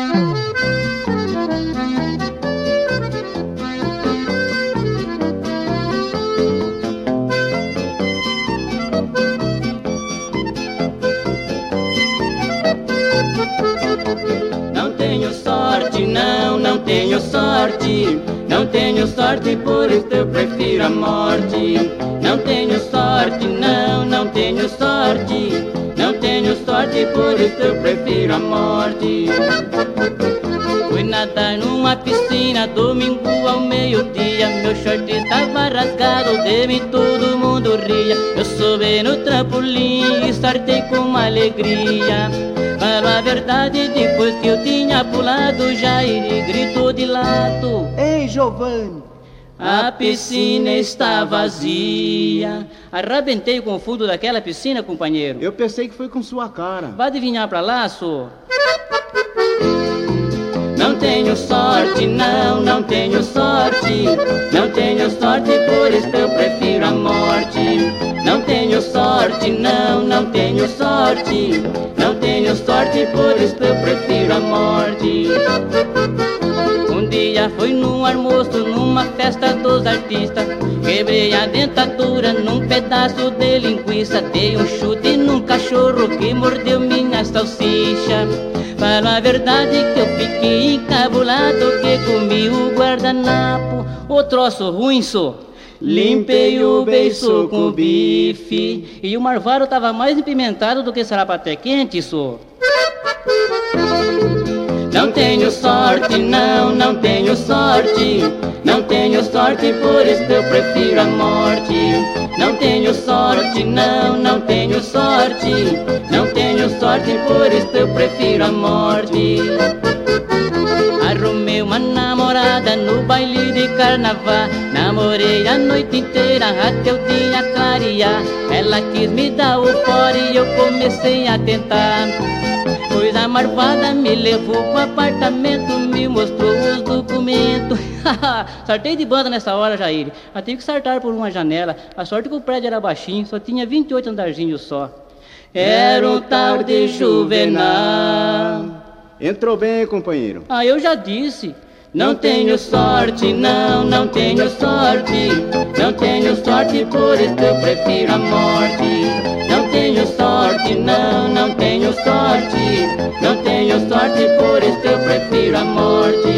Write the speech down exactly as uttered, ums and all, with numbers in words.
Não tenho sorte, não, não tenho sorte. Não tenho sorte, por isso eu prefiro a morte. Não tenho sorte, não, não tenho sorte. Não tenho sorte, por isso eu prefiro a morte. Fui nadar numa piscina domingo ao meio-dia. Meu short estava rasgado, de mim todo mundo ria. Eu subi no trampolim e saltei com alegria. Falo a verdade, depois que eu tinha pulado, Jair gritou de lado: Ei, Giovanni! A piscina está vazia. Arrebentei com o fundo daquela piscina, companheiro. Eu pensei que foi com sua cara. Vai adivinhar pra lá, sô? Não tenho sorte, não, não tenho sorte. Não tenho sorte, por isso eu prefiro a morte. Não tenho sorte, não, não tenho sorte. Não tenho sorte, por isso eu prefiro a morte. Um dia fui num almoço, numa festa dos artistas. Quebrei a dentadura num pedaço de linguiça. Dei um chute num cachorro que mordeu minha salsicha. Falo a verdade que eu fiquei encabulado, que comi o guardanapo. O troço ruim, sô. Limpei o beiço com bife. E o marvaro tava mais empimentado do que sarapaté quente, sô. Não tenho sorte, não, não tenho sorte. Não tenho sorte, por isso eu prefiro a morte. Não tenho sorte, não, não tenho sorte. Não tenho sorte, por isso eu prefiro a morte. Arrumei uma namorada no baile de carnaval. Namorei a noite inteira até o dia clarear. Ela quis me dar o fora e eu comecei a tentar. Coisa marvada, me levou pro apartamento, me mostrou os documentos. Sartei de banda nessa hora, Jair. Eu tive que saltar por uma janela. A sorte que o prédio era baixinho, só tinha vinte e oito andarzinhos só. Era um tal de Juvenal. Entrou bem, companheiro. Ah, eu já disse. Não tenho sorte, não, não tenho sorte. Não tenho sorte, por isso eu prefiro a morte. Não tenho sorte, não, não tenho sorte. Não tenho sorte, por isso eu prefiro a morte.